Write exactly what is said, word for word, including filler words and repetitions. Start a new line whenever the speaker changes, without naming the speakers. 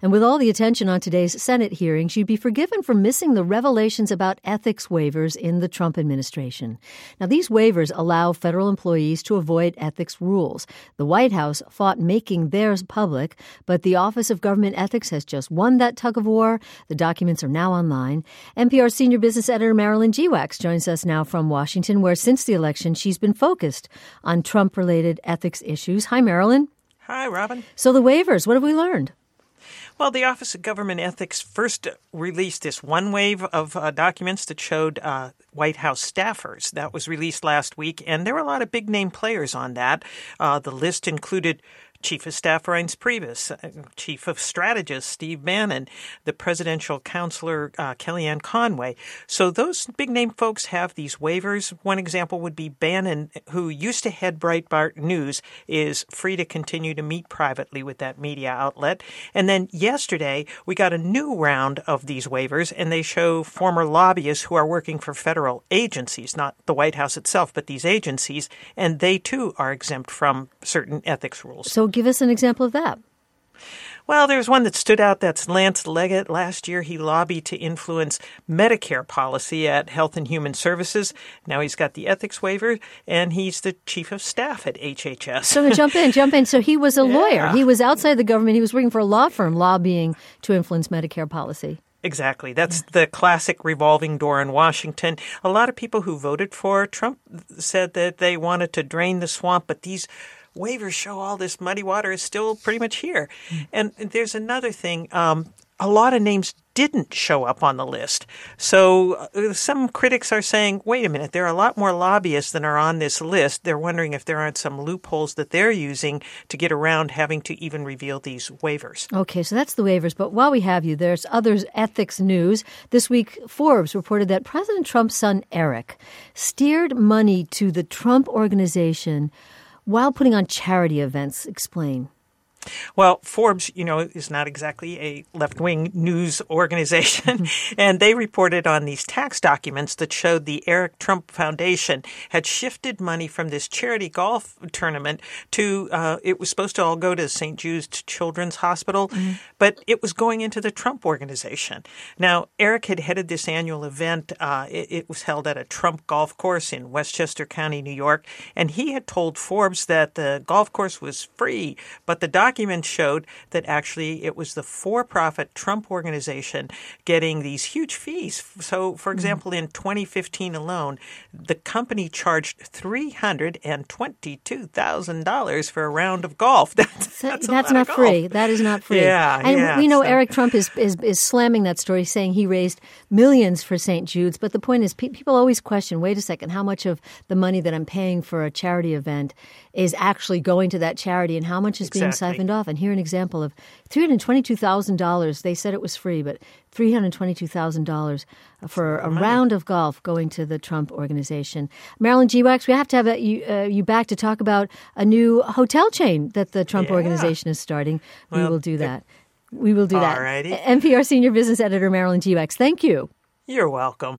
And with all the attention on today's Senate hearings, you'd be forgiven for missing the revelations about ethics waivers in the Trump administration. Now, these waivers allow federal employees to avoid ethics rules. The White House fought making theirs public, but the Office of Government Ethics has just won that tug of war. The documents are now online. N P R senior business editor Marilyn Geewax joins us now from Washington, where since the election she's been focused on Trump-related ethics issues. Hi, Marilyn.
Hi, Robin.
So the waivers, what have we learned?
Well, the Office of Government Ethics first released this one wave of uh, documents that showed uh, White House staffers. That was released last week, and there were a lot of big-name players on that. Uh, the list included Chief of Staff Reince Priebus, Chief of Strategist Steve Bannon, the Presidential Counselor uh, Kellyanne Conway. So those big-name folks have these waivers. One example would be Bannon, who used to head Breitbart News, is free to continue to meet privately with that media outlet. And then yesterday, we got a new round of these waivers, and they show former lobbyists who are working for federal agencies, not the White House itself, but these agencies, and they too are exempt from certain ethics rules.
So give us an example of that.
Well, there's one that stood out. That's Lance Leggett. Last year, he lobbied to influence Medicare policy at Health and Human Services. Now he's got the ethics waiver, and he's the chief of staff at H H S.
So jump in, jump in. So he was a
Yeah.
lawyer. He was outside the government. He was working for a law firm lobbying to influence Medicare policy.
Exactly. That's the classic revolving door in Washington. A lot of people who voted for Trump said that they wanted to drain the swamp, but these waivers show all this muddy water is still pretty much here. And there's another thing. Um, a lot of names didn't show up on the list. So uh, some critics are saying, wait a minute, there are a lot more lobbyists than are on this list. They're wondering if there aren't some loopholes that they're using to get around having to even reveal these waivers.
Okay, so that's the waivers. But while we have you, there's other ethics news. This week, Forbes reported that President Trump's son, Eric, steered money to the Trump Organization while putting on charity events. Explain.
Well, Forbes, you know, is not exactly a left-wing news organization, and they reported on these tax documents that showed the Eric Trump Foundation had shifted money from this charity golf tournament to, uh, it was supposed to all go to Saint Jude's Children's Hospital, mm-hmm. but it was going into the Trump Organization. Now, Eric had headed this annual event. Uh, it, it was held at a Trump golf course in Westchester County, New York, and he had told Forbes that the golf course was free, but the document Documents showed that actually it was the for-profit Trump Organization getting these huge fees. So, for example, in twenty fifteen alone, the company charged three hundred twenty-two thousand dollars for a round of golf. That's, that's,
that's not free. That is not free.
Yeah,
and
yeah,
we know
so.
Eric Trump is, is is slamming that story, saying he raised millions for Saint Jude's. But the point is, pe- people always question, wait a second, how much of the money that I'm paying for a charity event is actually going to that charity and how much is being
Exactly.
siphoned off? And here an example of three hundred twenty-two thousand dollars. They said it was free, but three hundred twenty-two thousand dollars for a round of golf going to the Trump Organization. Marilyn Geewax, we have to have a, you, uh, you back to talk about a new hotel chain that the Trump
yeah.
Organization is starting. We
well,
will do that. We will do that.
Alrighty.
N P R senior business editor Marilyn Geewax, thank you.
You're welcome.